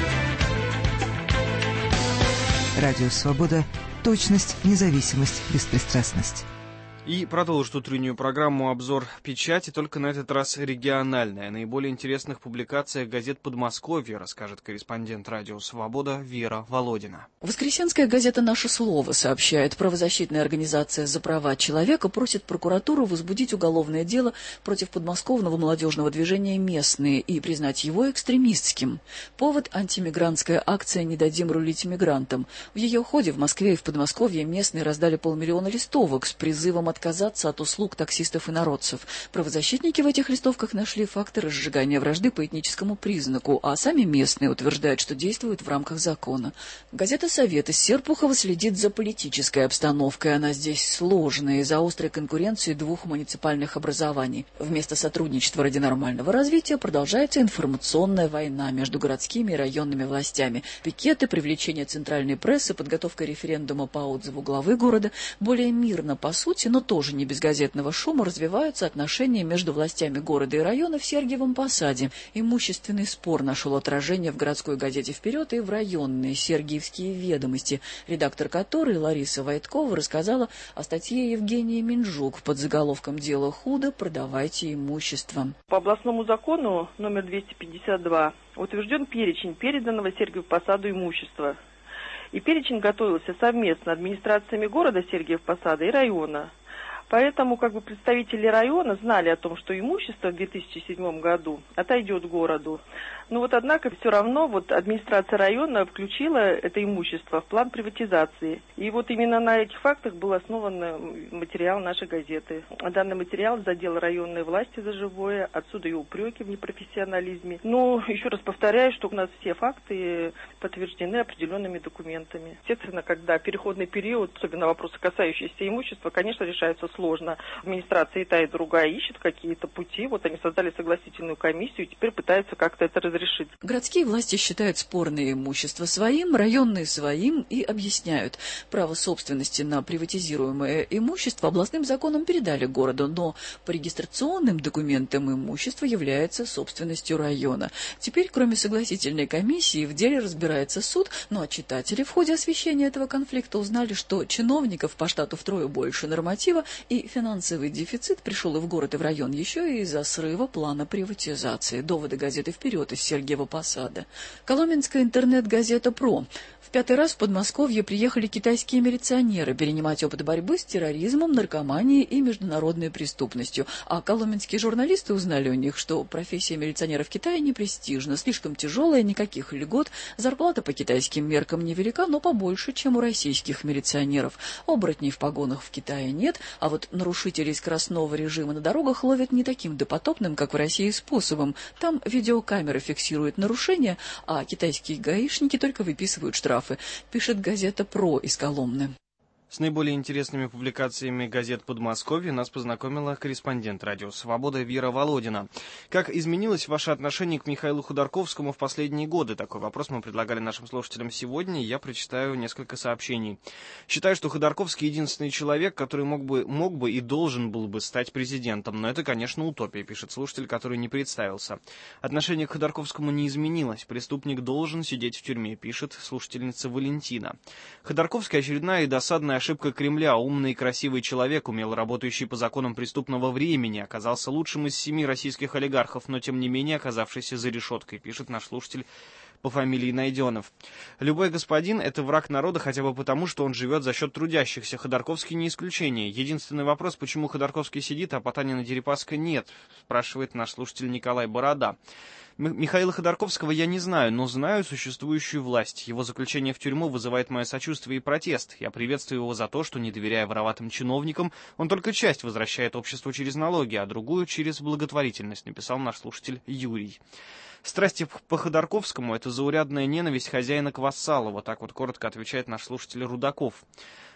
Радио «Свобода». Точность, независимость, беспристрастность. И продолжит утреннюю программу «Обзор печати», только на этот раз региональная. О наиболее интересных публикациях газет Подмосковья расскажет корреспондент «Радио Свобода» Вера Володина. Воскресенская газета «Наше слово» сообщает, правозащитная организация «За права человека» просит прокуратуру возбудить уголовное дело против подмосковного молодежного движения «Местные» и признать его экстремистским. Повод – антимигрантская акция «Не дадим рулить мигрантам». В ее ходе в Москве и в Подмосковье «Местные» раздали полмиллиона листовок с призывом отказаться от услуг таксистов и народцев. Правозащитники в этих листовках нашли факты разжигания вражды по этническому признаку, а сами местные утверждают, что действуют в рамках закона. Газета «Совет» из Серпухова следит за политической обстановкой. Она здесь сложная из-за острой конкуренции двух муниципальных образований. Вместо сотрудничества ради нормального развития продолжается информационная война между городскими и районными властями. Пикеты, привлечение центральной прессы, подготовка референдума по отзыву главы города. Более мирно, по сути, но тоже не без газетного шума, развиваются отношения между властями города и района в Сергиевом Посаде. Имущественный спор нашел отражение в городской газете «Вперед» и в районные Сергиевские ведомости, редактор которой, Лариса Войткова, рассказала о статье Евгении Минжук под заголовком «Дело худо, продавайте имущество». По областному закону номер двести пятьдесят два утвержден перечень переданного Сергиеву Посаду имущества. И перечень готовился совместно администрациями города Сергиев Посада и района. Поэтому как бы представители района знали о том, что имущество в две тысячи седьмом году отойдет городу. Но вот однако все равно вот администрация района включила это имущество в план приватизации. И вот именно на этих фактах был основан материал нашей газеты. Данный материал задел районные власти за живое, отсюда и упреки в непрофессионализме. Но еще раз повторяю, что у нас все факты подтверждены определенными документами. Естественно, когда переходный период, особенно вопросы, касающиеся имущества, конечно, решаются сложно. Администрация и та, и другая ищет какие-то пути. Вот они создали согласительную комиссию и теперь пытаются как-то это разрешить. Городские власти считают спорное имущество своим, районные своим и объясняют. Право собственности на приватизируемое имущество областным законом передали городу, но по регистрационным документам имущество является собственностью района. Теперь, кроме согласительной комиссии, в деле разбирается суд, ну а читатели в ходе освещения этого конфликта узнали, что чиновников по штату втрое больше норматива, и финансовый дефицит пришел и в город, и в район еще и из-за срыва плана приватизации. Доводы газеты «Вперед» из Сергиева Посада. Коломенская интернет-газета «Про». В пятый раз в Подмосковье приехали китайские милиционеры перенимать опыт борьбы с терроризмом, наркоманией и международной преступностью. А коломенские журналисты узнали у них, что профессия милиционера в Китае не престижна, слишком тяжелая, никаких льгот, зарплата по китайским меркам невелика, но побольше, чем у российских милиционеров. Оборотней в погонах в Китае нет, а вот нарушителей скоростного режима на дорогах ловят не таким допотопным, как в России, способом. Там видеокамеры фиксируют нарушения, а китайские гаишники только выписывают штрафы, пишет газета «Про» из Коломны. С наиболее интересными публикациями газет Подмосковья нас познакомила корреспондент «Радио Свобода» Вера Володина. Как изменилось ваше отношение к Михаилу Ходорковскому в последние годы? Такой вопрос мы предлагали нашим слушателям сегодня, и я прочитаю несколько сообщений. Считаю, что Ходорковский единственный человек, который мог бы, мог бы и должен был бы стать президентом. Но это, конечно, утопия, пишет слушатель, который не представился. Отношение к Ходорковскому не изменилось. Преступник должен сидеть в тюрьме, пишет слушательница Валентина. Ходорковский — очередная и досадная ошибка Кремля. Умный и красивый человек, умело работающий по законам преступного времени, оказался лучшим из семи российских олигархов, но тем не менее оказавшийся за решеткой, пишет наш слушатель по фамилии Найденов. Любой господин — это враг народа хотя бы потому, что он живет за счет трудящихся. Ходорковский не исключение. Единственный вопрос, почему Ходорковский сидит, а Потанина-Дерипаска нет, спрашивает наш слушатель Николай Борода. Михаила Ходорковского я не знаю, но знаю существующую власть. Его заключение в тюрьму вызывает мое сочувствие и протест. Я приветствую его за то, что, не доверяя вороватым чиновникам, он только часть возвращает обществу через налоги, а другую через благотворительность, написал наш слушатель Юрий. Страсти по Ходорковскому — это заурядная ненависть хозяина к вассалу, вот так вот коротко отвечает наш слушатель Рудаков.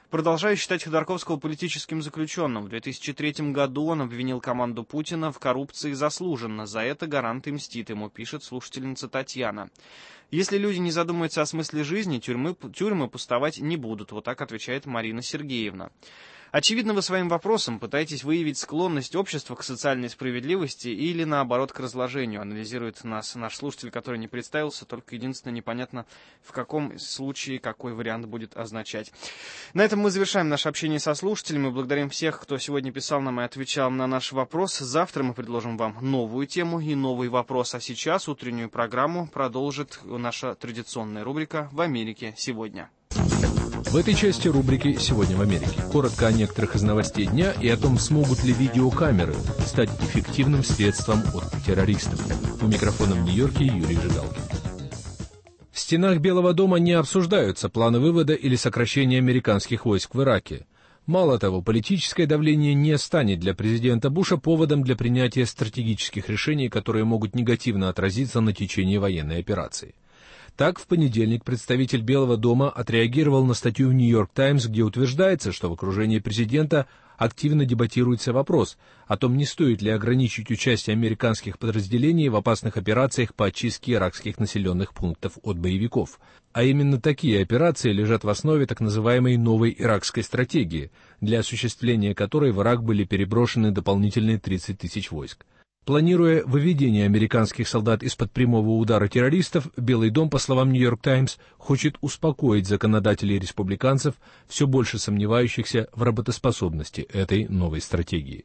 Продолжаю считать Ходорковского политическим заключенным. В две тысячи третьем году он обвинил команду Путина в коррупции заслуженно. За это гарант и мстит ему, пишет слушательница Татьяна. Если люди не задумаются о смысле жизни, тюрьмы, тюрьмы пустовать не будут. Вот так отвечает Марина Сергеевна. Очевидно, вы своим вопросом пытаетесь выявить склонность общества к социальной справедливости или, наоборот, к разложению. Анализирует нас наш слушатель, который не представился, только единственное непонятно, в каком случае какой вариант будет означать. На этом мы завершаем наше общение со слушателями. Благодарим всех, кто сегодня писал нам и отвечал на наш вопрос. Завтра мы предложим вам новую тему и новый вопрос. А сейчас утреннюю программу продолжит наша традиционная рубрика «В Америке сегодня». В этой части рубрики «Сегодня в Америке» коротко о некоторых из новостей дня и о том, смогут ли видеокамеры стать эффективным средством от террористов. У микрофона в Нью-Йорке Юрий Жигалкин. В стенах Белого дома не обсуждаются планы вывода или сокращения американских войск в Ираке. Мало того, политическое давление не станет для президента Буша поводом для принятия стратегических решений, которые могут негативно отразиться на течении военной операции. Так, в понедельник представитель Белого дома отреагировал на статью в «Нью-Йорк Таймс», где утверждается, что в окружении президента активно дебатируется вопрос о том, не стоит ли ограничить участие американских подразделений в опасных операциях по очистке иракских населенных пунктов от боевиков. А именно такие операции лежат в основе так называемой новой иракской стратегии, для осуществления которой в Ирак были переброшены дополнительные тридцать тысяч войск. Планируя выведение американских солдат из-под прямого удара террористов, Белый дом, по словам «Нью-Йорк Таймс», хочет успокоить законодателей и республиканцев, все больше сомневающихся в работоспособности этой новой стратегии.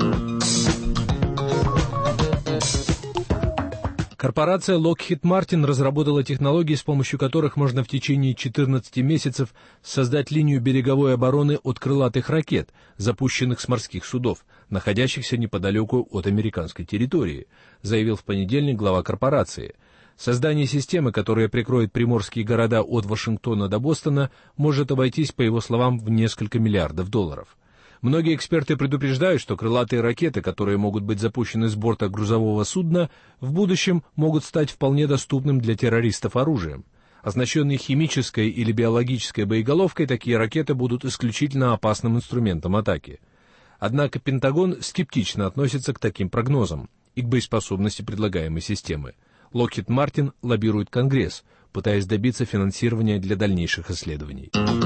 Корпорация Lockheed Martin разработала технологии, с помощью которых можно в течение четырнадцати месяцев создать линию береговой обороны от крылатых ракет, запущенных с морских судов, находящихся неподалеку от американской территории, заявил в понедельник глава корпорации. Создание системы, которая прикроет приморские города от Вашингтона до Бостона, может обойтись, по его словам, в несколько миллиардов долларов. Многие эксперты предупреждают, что крылатые ракеты, которые могут быть запущены с борта грузового судна, в будущем могут стать вполне доступным для террористов оружием. Оснащенные химической или биологической боеголовкой, такие ракеты будут исключительно опасным инструментом атаки. Однако Пентагон скептично относится к таким прогнозам и к боеспособности предлагаемой системы. Lockheed Martin лоббирует Конгресс, пытаясь добиться финансирования для дальнейших исследований.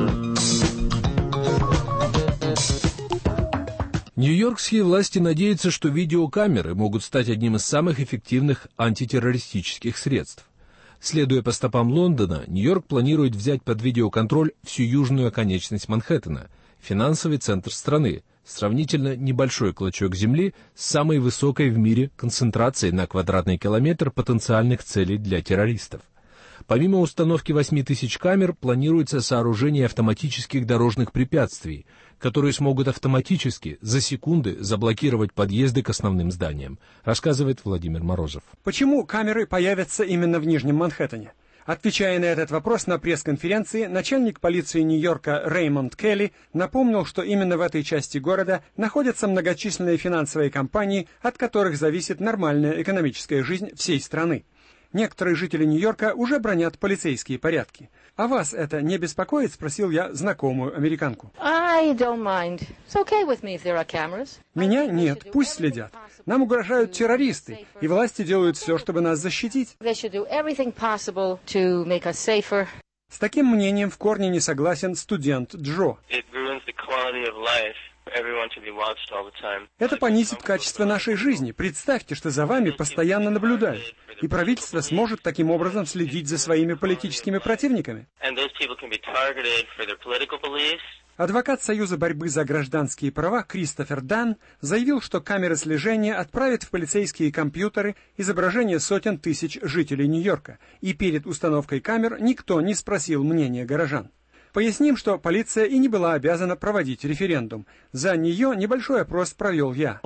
Нью-Йоркские власти надеются, что видеокамеры могут стать одним из самых эффективных антитеррористических средств. Следуя по стопам Лондона, Нью-Йорк планирует взять под видеоконтроль всю южную оконечность Манхэттена, финансовый центр страны, сравнительно небольшой клочок земли с самой высокой в мире концентрацией на квадратный километр потенциальных целей для террористов. Помимо установки восьми тысяч камер, планируется сооружение автоматических дорожных препятствий, которые смогут автоматически за секунды заблокировать подъезды к основным зданиям, рассказывает Владимир Морозов. Почему камеры появятся именно в Нижнем Манхэттене? Отвечая на этот вопрос на пресс-конференции, начальник полиции Нью-Йорка Реймонд Келли напомнил, что именно в этой части города находятся многочисленные финансовые компании, от которых зависит нормальная экономическая жизнь всей страны. Некоторые жители Нью-Йорка уже бранят полицейские порядки. «А вас это не беспокоит?» — спросил я знакомую американку. I don't mind. It's okay with me if there are cameras. Меня нет, пусть следят. Нам угрожают террористы, и власти делают все, чтобы нас защитить. They should do everything possible to make us safer. С таким мнением в корне не согласен студент Джо. It ruins the quality of life. Everyone to be watched all the time. Это понизит качество нашей жизни. Представьте, что за вами постоянно наблюдают. И правительство сможет таким образом следить за своими политическими противниками. And those people can be targeted for their political beliefs. Адвокат Союза борьбы за гражданские права Кристофер Дан заявил, что камеры слежения отправят в полицейские компьютеры изображения сотен тысяч жителей Нью-Йорка, и перед установкой камер никто не спросил мнения горожан. Поясним, что полиция и не была обязана проводить референдум. За нее небольшой опрос провел я.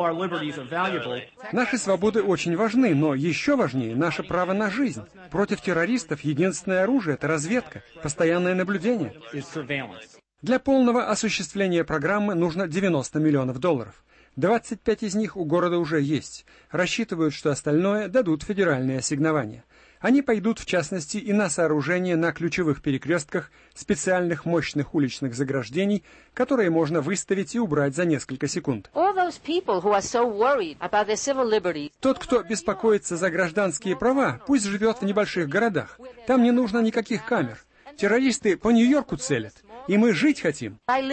Наши свободы очень важны, но еще важнее наше право на жизнь. Против террористов единственное оружие – это разведка, постоянное наблюдение. Для полного осуществления программы нужно девяносто миллионов долларов. двадцать пять из них у города уже есть. Рассчитывают, что остальное дадут федеральные ассигнования. Они пойдут, в частности, и на сооружение на ключевых перекрестках специальных мощных уличных заграждений, которые можно выставить и убрать за несколько секунд. Тот, кто беспокоится за гражданские права, пусть живет в небольших городах. Там не нужно никаких камер. Террористы по Нью-Йорку целят, и мы жить хотим.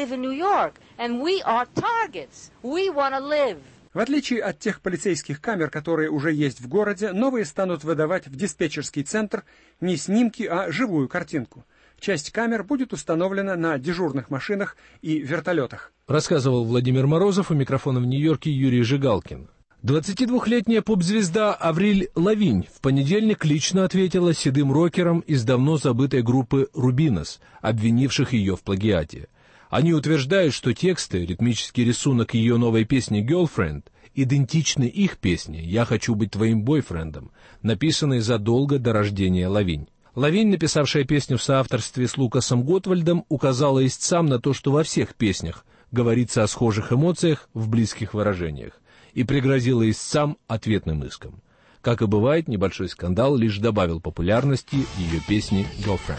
В отличие от тех полицейских камер, которые уже есть в городе, новые станут выдавать в диспетчерский центр не снимки, а живую картинку. Часть камер будет установлена на дежурных машинах и вертолетах. Рассказывал Владимир Морозов, у микрофона в Нью-Йорке Юрий Жигалкин. двадцатидвухлетняя поп-звезда Авриль Лавинь в понедельник лично ответила седым рокерам из давно забытой группы «Рубинос», обвинивших ее в плагиате. Они утверждают, что тексты, ритмический рисунок ее новой песни «Girlfriend» идентичны их песне «Я хочу быть твоим бойфрендом», написанной задолго до рождения Лавинь. Лавинь, написавшая песню в соавторстве с Лукасом Готвальдом, указала истцам на то, что во всех песнях говорится о схожих эмоциях в близких выражениях, и пригрозила истцам ответным иском. Как и бывает, небольшой скандал лишь добавил популярности ее песни «Girlfriend».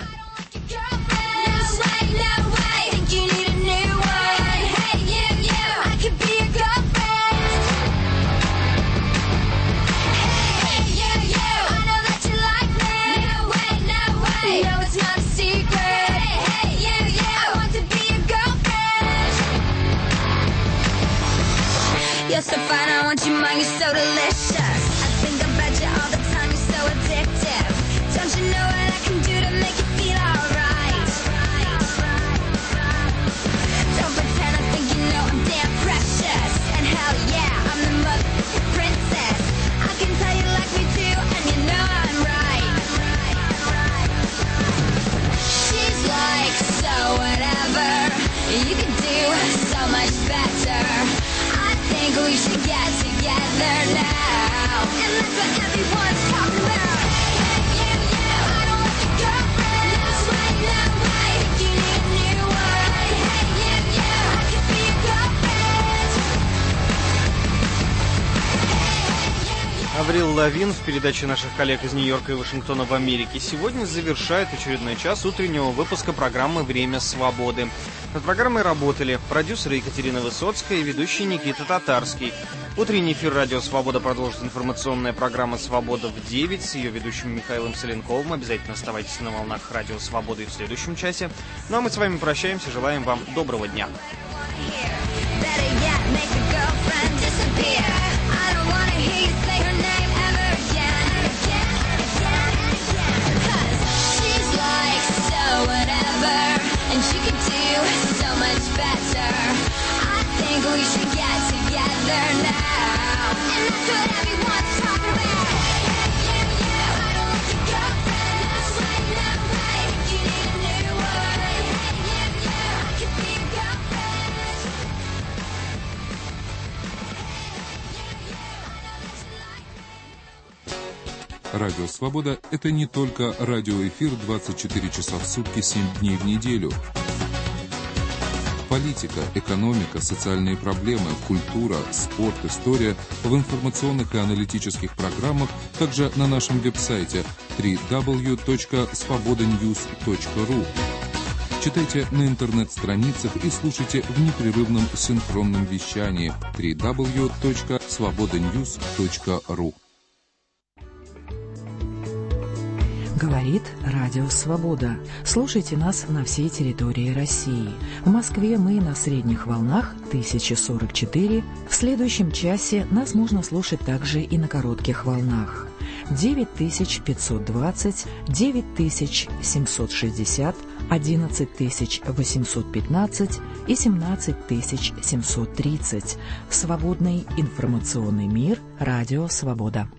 You're so fine, I want you mine, you're so delicious. I think about you all the time, you're so addictive. Don't you know what I can do to make you feel alright? Don't pretend I think you know I'm damn precious. And hell yeah, I'm the motherfucking princess. I can tell you like me too, and you know I'm right. She's like, so whatever, you can do so much better. I think we should get together now, and that's what everyone's talking about. Hey, hey, you, you, I don't want your girlfriend. No way, no way, think you need a new one. Hey, hey, you, you, I could be your girlfriend. Аврил Лавин в передаче наших коллег из Нью-Йорка и Вашингтона в Америке сегодня завершает очередной час утреннего выпуска программы «Время свободы». Над программой работали продюсеры Екатерина Высоцкая и ведущий Никита Татарский. Утренний эфир «Радио Свобода» продолжит информационная программа «Свобода» в девять с ее ведущим Михаилом Соленковым. Обязательно оставайтесь на волнах «Радио Свободы» и в следующем часе. Ну а мы с вами прощаемся, желаем вам доброго дня. And she could do so much better. I think we should get together now, and that's what everyone's talking about. Hey, hey, you, you, I don't want your girlfriend. No way, no way, you need a new one. Hey, you, you, I could be your girlfriend. Радио «Свобода» — это не только радиоэфир двадцать четыре часа в сутки, семь дней в неделю. Политика, экономика, социальные проблемы, культура, спорт, история в информационных и аналитических программах, также на нашем веб-сайте дабл ю дабл ю дабл ю точка свобода ньюс точка ру. Читайте на интернет-страницах и слушайте в непрерывном синхронном вещании дабл ю дабл ю дабл ю точка свобода ньюс точка ру. Говорит Радио Свобода. Слушайте нас на всей территории России. В Москве мы на средних волнах тысяча сорок четыре. В следующем часе нас можно слушать также и на коротких волнах. девять тысяч пятьсот двадцать, девять тысяч семьсот шестьдесят, одиннадцать тысяч восемьсот пятнадцать и семнадцать тысяч семьсот тридцать. Свободный информационный мир. Радио Свобода.